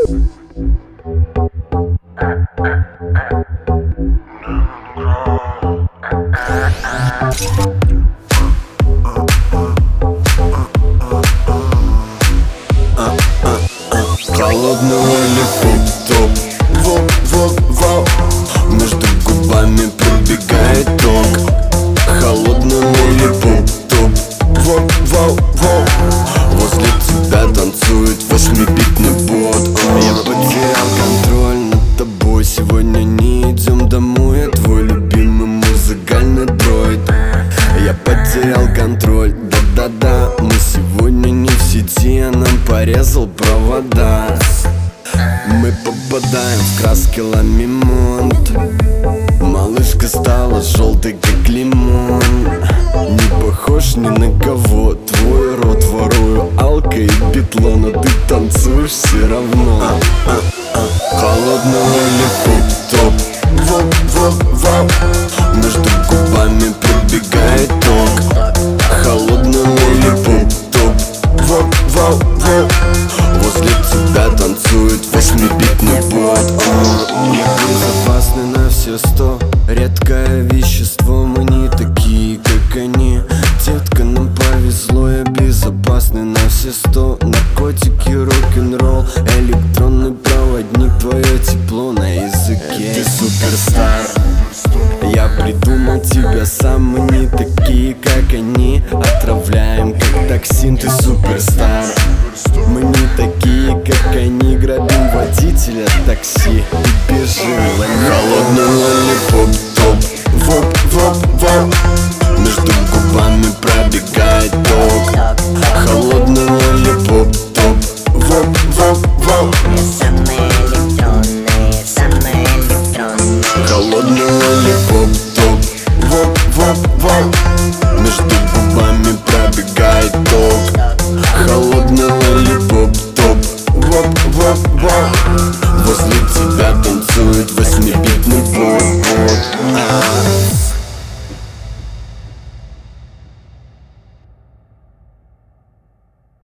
Холодного или топ-топ, воп-воп-воп. Между губами пробегает ток. Холодного или топ-топ, воп-воп-воп. Возле тебя танцует восьмибитный бот. Я потерял контроль над тобой. Сегодня не идем домой. Я твой любимый музыкальный дроид. Я потерял контроль, да-да-да. Мы сегодня не в сети, а нам порезал провода. Мы попадаем в краски ламимонт. Малышка стала желтой, как лимон. Не похож ни на кого. Твой рот ворую алко и битло, но ты танцуешь все равно. Холодного или топ-топ, воп-воп-воп. Между губами пробегает ток. Холодного или топ-топ, воп-воп-воп. Возле тебя танцует восьмибитный бот. Я безопасный на все 100. Редкое вещество, мы не такие, как они. Детка, нам повезло, я безопасный на все 100. Наркотики, рок-н-ролл, электронный проводник, твое тепло на языке. Ты суперстар. Я придумал тебя сам, мы не такие, как они. Отравляем, как токсин, ты суперстар. Мы не такие, как они. Грабим водителя такси и бежим. Холодного